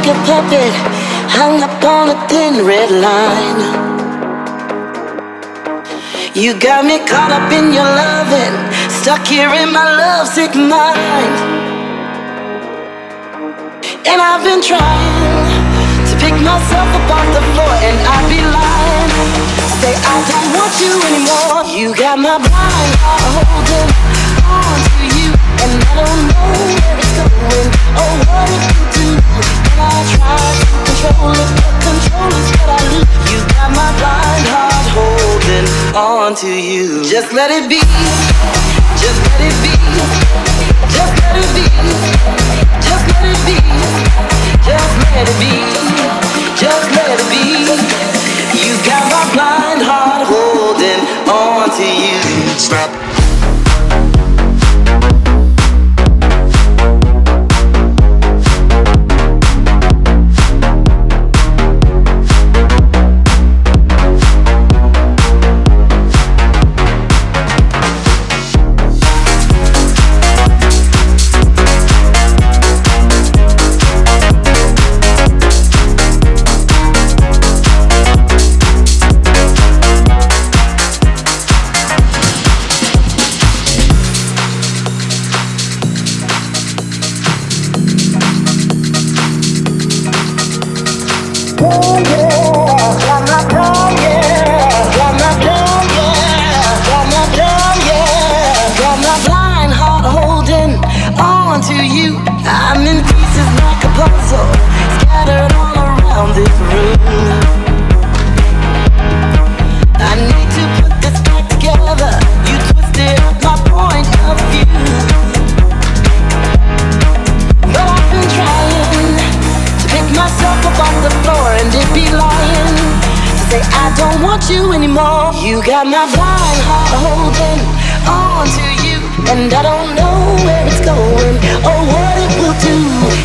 like a puppet hung up on a thin red line. You got me caught up in your loving, stuck here in my lovesick mind. And I've been trying to pick myself up off the floor, and I'd be lying to say I don't want you anymore. You got my blind heart holding on to you, and I don't know where it's going or what it will do. And I try to control it, but control is what I lose. You got my blind heart holding on to you. Just let it be, just let it be, just let it be, just let it be, just let it be, just let it be. You got my blind heart holding on to you. Stop. You anymore. You got my blind heart holding on to you, and I don't know where it's going or what it will do.